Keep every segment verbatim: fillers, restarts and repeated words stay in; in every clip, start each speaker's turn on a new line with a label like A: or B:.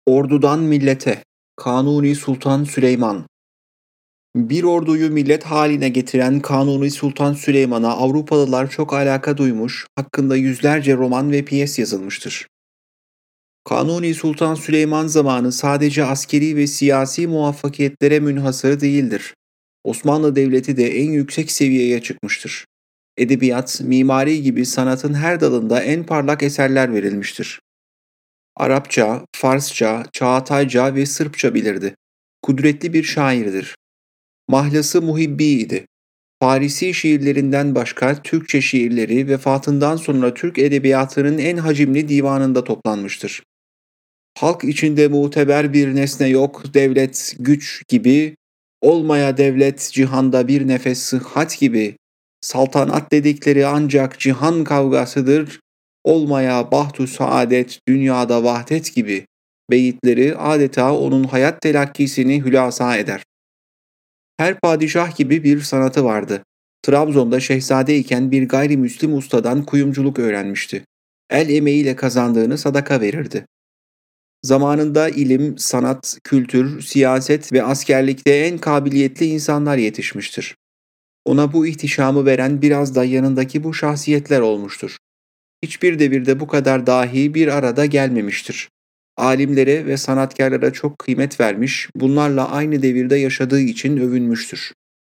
A: Ordudan millete, Kanuni Sultan Süleyman. Bir orduyu millet haline getiren Kanuni Sultan Süleyman'a Avrupalılar çok alaka duymuş, hakkında yüzlerce roman ve piyes yazılmıştır. Kanuni Sultan Süleyman zamanı sadece askeri ve siyasi muvaffakiyetlere münhasır değildir. Osmanlı Devleti de en yüksek seviyeye çıkmıştır. Edebiyat, mimari gibi sanatın her dalında en parlak eserler verilmiştir. Arapça, Farsça, Çağatayca ve Sırpça bilirdi. Kudretli bir şairdir. Mahlası Muhibbi'ydi. Farisi şiirlerinden başka Türkçe şiirleri vefatından sonra Türk edebiyatının en hacimli divanında toplanmıştır. Halk içinde muteber bir nesne yok, devlet, güç gibi, olmaya devlet cihanda bir nefes sıhhat gibi, saltanat dedikleri ancak cihan kavgasıdır, olmaya bahtu saadet dünyada vahdet gibi beyitleri adeta onun hayat telakkisini hülasa eder. Her padişah gibi bir sanatı vardı. Trabzon'da şehzadeyken bir gayrimüslim ustadan kuyumculuk öğrenmişti. El emeğiyle kazandığını sadaka verirdi. Zamanında ilim, sanat, kültür, siyaset ve askerlikte en kabiliyetli insanlar yetişmiştir. Ona bu ihtişamı veren biraz da yanındaki bu şahsiyetler olmuştur. Hiçbir devirde bu kadar dahi bir arada gelmemiştir. Alimlere ve sanatkarlara çok kıymet vermiş, bunlarla aynı devirde yaşadığı için övünmüştür.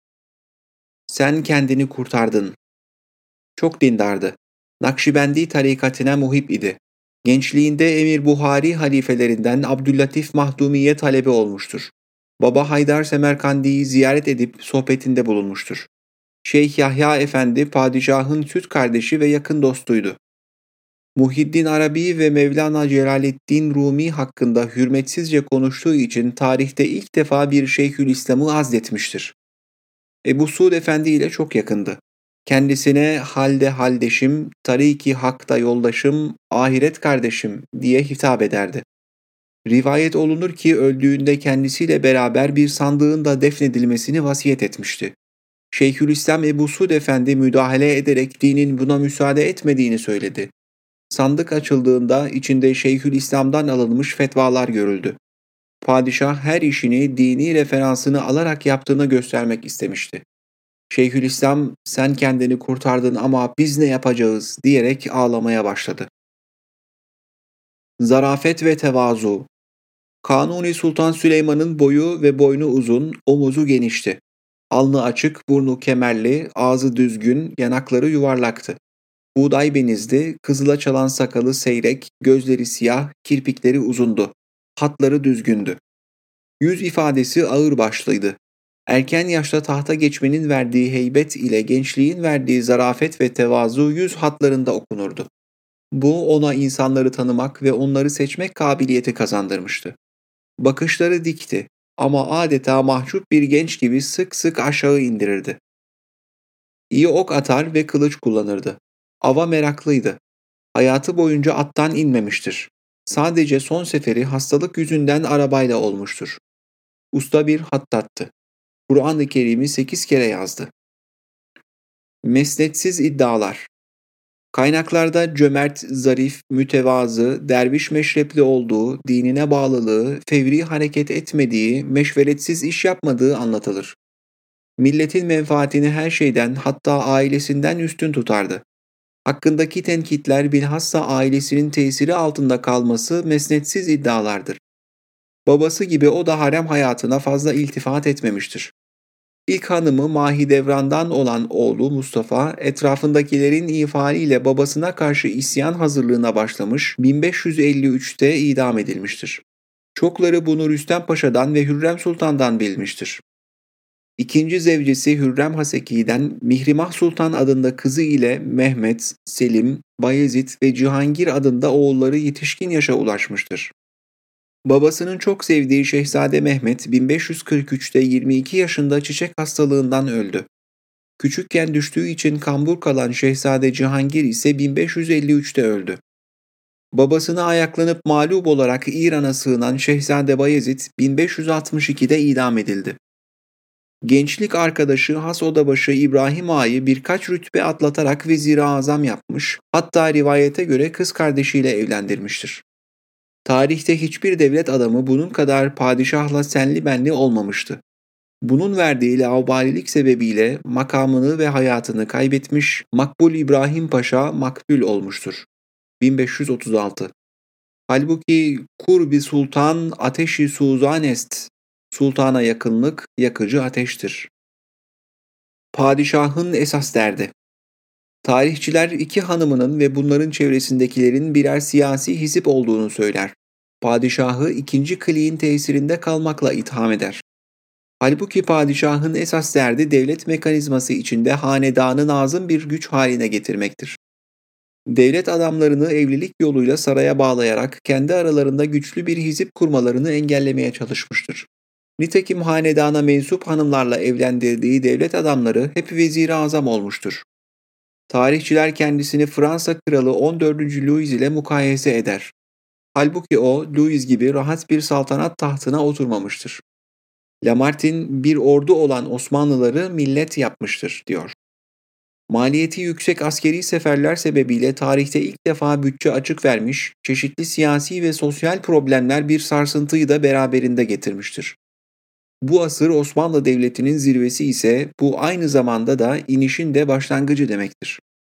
A: Sen kendini kurtardın. Çok dindardı. Nakşibendi tarikatına muhip idi. Gençliğinde Emir Buhari halifelerinden Abdüllatif Mahdumiye talebi olmuştur. Baba Haydar Semerkandi'yi ziyaret edip sohbetinde bulunmuştur. Şeyh Yahya Efendi padişahın süt kardeşi ve yakın dostuydu. Muhiddin Arabi ve Mevlana Celaleddin Rumi hakkında hürmetsizce konuştuğu için tarihte ilk defa bir Şeyhülislam'ı azletmiştir. Ebu Suud Efendi ile çok yakındı. Kendisine halde haldeşim, tariki hakta yoldaşım, ahiret kardeşim diye hitap ederdi. Rivayet olunur ki öldüğünde kendisiyle beraber bir sandığın da defnedilmesini vasiyet etmişti. Şeyhülislam Ebu Suud Efendi müdahale ederek dinin buna müsaade etmediğini söyledi. Sandık açıldığında içinde Şeyhülislam'dan alınmış fetvalar görüldü. Padişah her işini dini referansını alarak yaptığını göstermek istemişti. Şeyhülislam sen kendini kurtardın ama biz ne yapacağız diyerek ağlamaya başladı. Zarafet ve tevazu. Kanuni Sultan Süleyman'ın boyu ve boynu uzun, omuzu genişti. Alnı açık, burnu kemerli, ağzı düzgün, yanakları yuvarlaktı. Buğday benizdi, kızıla çalan sakalı seyrek, gözleri siyah, kirpikleri uzundu. Hatları düzgündü. Yüz ifadesi ağırbaşlıydı. Erken yaşta tahta geçmenin verdiği heybet ile gençliğin verdiği zarafet ve tevazu yüz hatlarında okunurdu. Bu ona insanları tanımak ve onları seçmek kabiliyeti kazandırmıştı. Bakışları dikti ama adeta mahcup bir genç gibi sık sık aşağı indirirdi. İyi ok atar ve kılıç kullanırdı. Ava meraklıydı. Hayatı boyunca attan inmemiştir. Sadece son seferi hastalık yüzünden arabayla olmuştur. Usta bir hattattı. Kur'an-ı Kerim'i sekiz kere yazdı. Mesnetsiz iddialar. Kaynaklarda cömert, zarif, mütevazı, derviş meşrepli olduğu, dinine bağlılığı, fevri hareket etmediği, meşveretsiz iş yapmadığı anlatılır. Milletin menfaatini her şeyden, hatta ailesinden üstün tutardı. Hakkındaki tenkitler bilhassa ailesinin tesiri altında kalması mesnetsiz iddialardır. Babası gibi o da harem hayatına fazla iltifat etmemiştir. İlk hanımı Mahidevran'dan olan oğlu Mustafa, etrafındakilerin ifaliyle babasına karşı isyan hazırlığına başlamış, bin beş yüz elli üçte idam edilmiştir. Çokları bunu Rüstem Paşa'dan ve Hürrem Sultan'dan bilmiştir. İkinci zevcesi Hürrem Haseki'den Mihrimah Sultan adında kızı ile Mehmet, Selim, Bayezid ve Cihangir adında oğulları yetişkin yaşa ulaşmıştır. Babasının çok sevdiği Şehzade Mehmet bin beş yüz kırk üçte yirmi iki yaşında çiçek hastalığından öldü. Küçükken düştüğü için kambur kalan Şehzade Cihangir ise bin beş yüz elli üçte öldü. Babasına ayaklanıp mağlup olarak İran'a sığınan Şehzade Bayezid bin beş yüz altmış ikide idam edildi. Gençlik arkadaşı Has Odabaşı İbrahim Ağa'yı birkaç rütbe atlatarak vezir-i azam yapmış, hatta rivayete göre kız kardeşiyle evlendirmiştir. Tarihte hiçbir devlet adamı bunun kadar padişahla senli benli olmamıştı. Bunun verdiği laubalilik sebebiyle makamını ve hayatını kaybetmiş Makbul İbrahim Paşa makbul olmuştur. bin beş yüz otuz altı. Halbuki kurbi sultan ateşi suzan est. Sultana yakınlık yakıcı ateştir. Padişahın esas derdi. Tarihçiler iki hanımının ve bunların çevresindekilerin birer siyasi hizip olduğunu söyler. Padişahı ikinci kliğin tesirinde kalmakla itham eder. Halbuki padişahın esas derdi devlet mekanizması içinde hanedanı nazım bir güç haline getirmektir. Devlet adamlarını evlilik yoluyla saraya bağlayarak kendi aralarında güçlü bir hizip kurmalarını engellemeye çalışmıştır. Nitekim hanedana mensup hanımlarla evlendirdiği devlet adamları hep vezir-i azam olmuştur. Tarihçiler kendisini Fransa kralı on dördüncü Louis ile mukayese eder. Halbuki o, Louis gibi rahat bir saltanat tahtına oturmamıştır. Lamartine bir ordu olan Osmanlıları millet yapmıştır, diyor. Maliyeti yüksek askeri seferler sebebiyle tarihte ilk defa bütçe açık vermiş, çeşitli siyasi ve sosyal problemler bir sarsıntıyı da beraberinde getirmiştir. Bu asır Osmanlı Devleti'nin zirvesi ise bu aynı zamanda da inişin de başlangıcı demektir.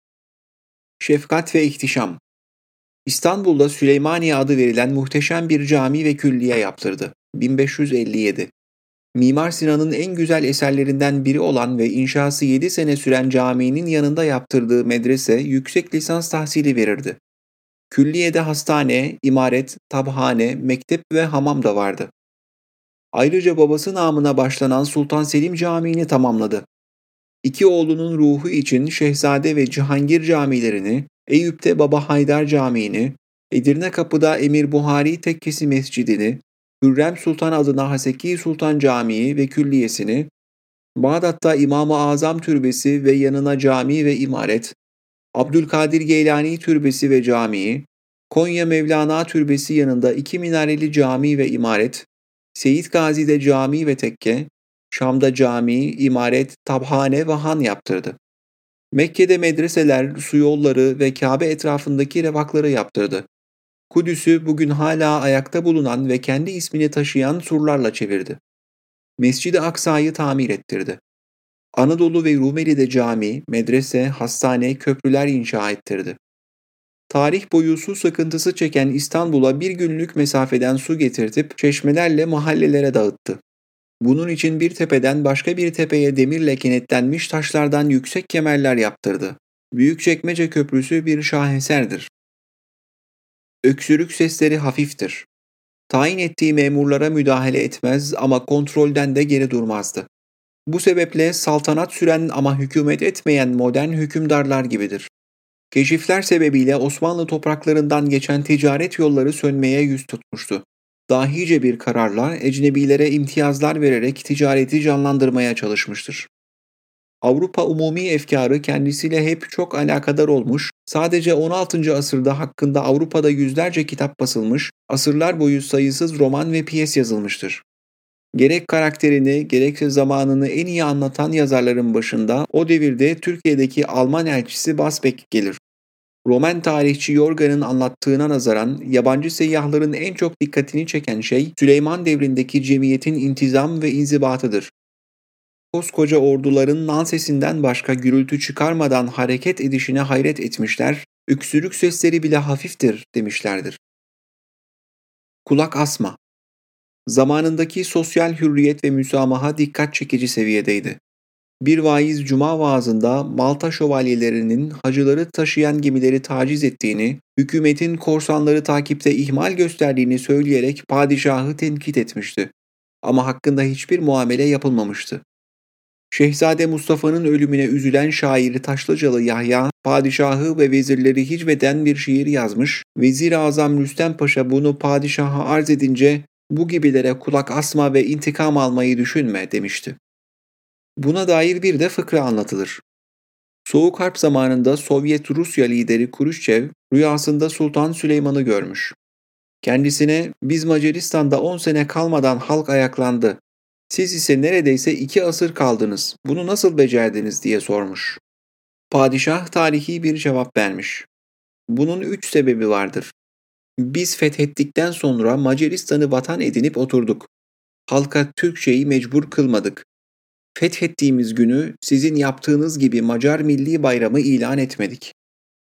A: Şefkat ve ihtişam. İstanbul'da Süleymaniye adı verilen muhteşem bir cami ve külliye yaptırdı. bin beş yüz elli yedi. Mimar Sinan'ın en güzel eserlerinden biri olan ve inşası yedi sene süren caminin yanında yaptırdığı medrese yüksek lisans tahsili verirdi. Külliyede hastane, imaret, tabhane, mektep ve hamam da vardı. Ayrıca babası namına başlanan Sultan Selim Camii'ni tamamladı. İki oğlunun ruhu için Şehzade ve Cihangir camilerini, Eyüp'te Baba Haydar Camii'ni, Edirne Kapı'da Emir Buhari Tekkesi Mescidini, Hürrem Sultan adına Haseki Sultan Camii ve külliyesini, Bağdat'ta İmam-ı Azam Türbesi ve yanına cami ve imaret, Abdülkadir Geylani Türbesi ve camii, Konya Mevlana Türbesi yanında iki minareli cami ve imaret, Seyit Gazi'de cami ve tekke, Şam'da cami, imaret, tabhane ve han yaptırdı. Mekke'de medreseler, su yolları ve Kabe etrafındaki revakları yaptırdı. Kudüs'ü bugün hala ayakta bulunan ve kendi ismini taşıyan surlarla çevirdi. Mescid-i Aksa'yı tamir ettirdi. Anadolu ve Rumeli'de cami, medrese, hastane, köprüler inşa ettirdi. Tarih boyu su sıkıntısı çeken İstanbul'a bir günlük mesafeden su getirtip çeşmelerle mahallelere dağıttı. Bunun için bir tepeden başka bir tepeye demirle kenetlenmiş taşlardan yüksek kemerler yaptırdı. Büyükçekmece Köprüsü bir şaheserdir. Öksürük sesleri hafiftir. Tayin ettiği memurlara müdahale etmez ama kontrolden de geri durmazdı. Bu sebeple saltanat süren ama hükümet etmeyen modern hükümdarlar gibidir. Keşifler sebebiyle Osmanlı topraklarından geçen ticaret yolları sönmeye yüz tutmuştu. Dahice bir kararla ecnebilere imtiyazlar vererek ticareti canlandırmaya çalışmıştır. Avrupa umumi efkarı kendisiyle hep çok alakadar olmuş, sadece on altıncı asırda hakkında Avrupa'da yüzlerce kitap basılmış, asırlar boyu sayısız roman ve piyes yazılmıştır. Gerek karakterini, gerekse zamanını en iyi anlatan yazarların başında o devirde Türkiye'deki Alman elçisi Basbeck gelir. Roman tarihçi Yorgan'ın anlattığına nazaran yabancı seyyahların en çok dikkatini çeken şey Süleyman devrindeki cemiyetin intizam ve inzibatıdır. Koskoca orduların nan sesinden başka gürültü çıkarmadan hareket edişine hayret etmişler, öksürük sesleri bile hafiftir demişlerdir. Kulak asma. Zamanındaki sosyal hürriyet ve müsamaha dikkat çekici seviyedeydi. Bir vaiz cuma vaazında Malta şövalyelerinin hacıları taşıyan gemileri taciz ettiğini, hükümetin korsanları takipte ihmal gösterdiğini söyleyerek padişahı tenkit etmişti. Ama hakkında hiçbir muamele yapılmamıştı. Şehzade Mustafa'nın ölümüne üzülen şair Taşlıcalı Yahya, padişahı ve vezirleri hicveden bir şiir yazmış, Vezir-i Azam Rüstem Paşa bunu padişaha arz edince, bu gibilere kulak asma ve intikam almayı düşünme demişti. Buna dair bir de fıkra anlatılır. Soğuk Harp zamanında Sovyet Rusya lideri Kruşçev rüyasında Sultan Süleyman'ı görmüş. Kendisine biz Macaristan'da on sene kalmadan halk ayaklandı. Siz ise neredeyse iki asır kaldınız. Bunu nasıl becerdiniz diye sormuş. Padişah tarihi bir cevap vermiş. Bunun üç sebebi vardır. Biz fethettikten sonra Macaristan'ı vatan edinip oturduk. Halka Türkçeyi mecbur kılmadık. Fethettiğimiz günü sizin yaptığınız gibi Macar Milli Bayramı ilan etmedik.